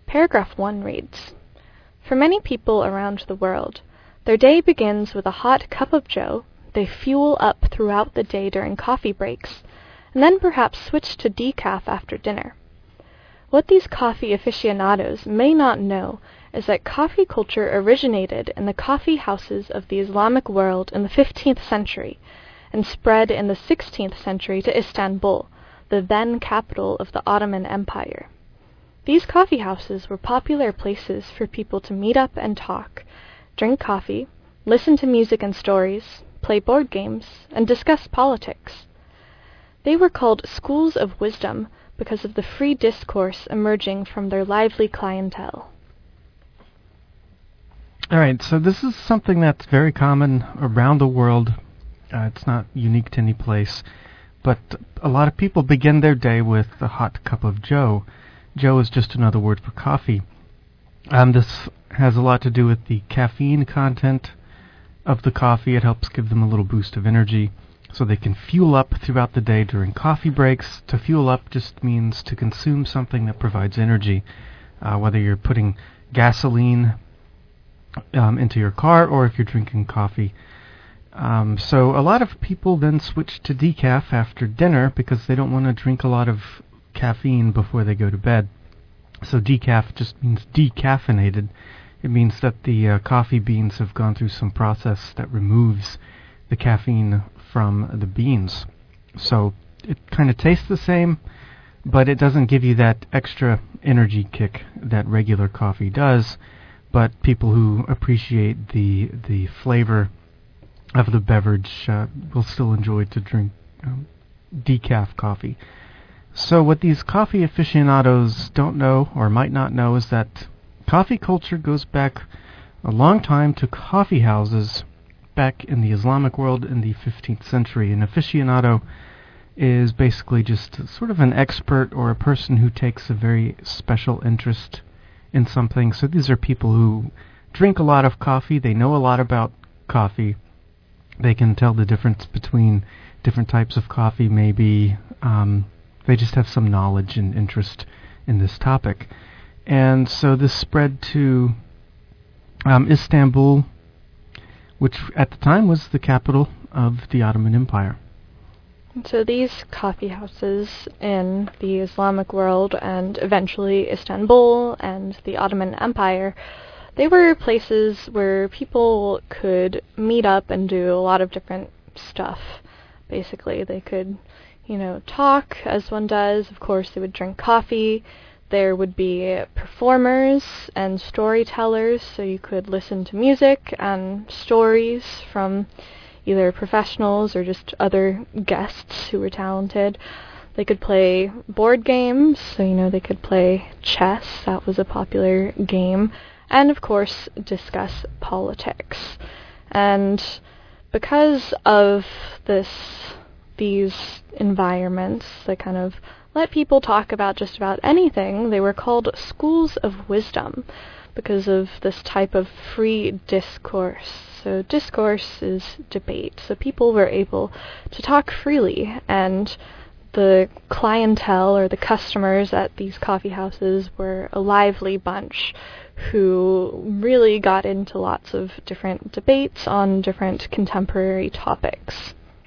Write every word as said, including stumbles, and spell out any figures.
Paragraph one reads, "For many people around the world, their day begins with a hot cup of joe, they fuel up throughout the day during coffee breaks, and then perhaps switch to decaf after dinner. What these coffee aficionados may not know is that coffee culture originated in the coffee houses of the Islamic world in the fifteenth century, and spread in the sixteenth century to Istanbul, the then capital of the Ottoman Empire. These coffee houses were popular places for people to meet up and talk, drink coffee, listen to music and stories, play board games, and discuss politics. They were called schools of wisdom because of the free discourse emerging from their lively clientele." All right, so this is something that's very common around the world. Uh, it's not unique to any place, but a lot of people begin their day with a hot cup of joe. Joe is just another word for coffee. Um, this has a lot to do with the caffeine content of the coffee. It helps give them a little boost of energy so they can fuel up throughout the day during coffee breaks. To fuel up just means to consume something that provides energy, uh, whether you're putting gasoline um, into your car or if you're drinking coffee. Um, so a lot of people then switch to decaf after dinner because they don't want to drink a lot of caffeine before they go to bed. So decaf just means decaffeinated. It means that the uh, coffee beans have gone through some process that removes the caffeine from the beans. So it kind of tastes the same, but it doesn't give you that extra energy kick that regular coffee does. But people who appreciate the the flavor of the beverage uh, will still enjoy to drink um, decaf coffee. So what these coffee aficionados don't know or might not know is that coffee culture goes back a long time to coffee houses back in the Islamic world in the fifteenth century. An aficionado is basically just sort of an expert or a person who takes a very special interest in something. So these are people who drink a lot of coffee, they know a lot about coffee, they can tell the difference between different types of coffee, maybe um, they just have some knowledge and interest in this topic. And so this spread to um, Istanbul, which at the time was the capital of the Ottoman Empire. So these coffee houses in the Islamic world and eventually Istanbul and the Ottoman Empire, they were places where people could meet up and do a lot of different stuff. Basically, they could, you know, talk as one does. Of course, they would drink coffee. There would be performers and storytellers, so you could listen to music and stories from either professionals or just other guests who were talented. They could play board games, so, you know, they could play chess. That was a popular game. And, of course, discuss politics. And because of this, these environments that kind of let people talk about just about anything, they were called schools of wisdom because of this type of free discourse. So discourse is debate. So people were able to talk freely, and the clientele or the customers at these coffee houses were a lively bunch who really got into lots of different debates on different contemporary topics.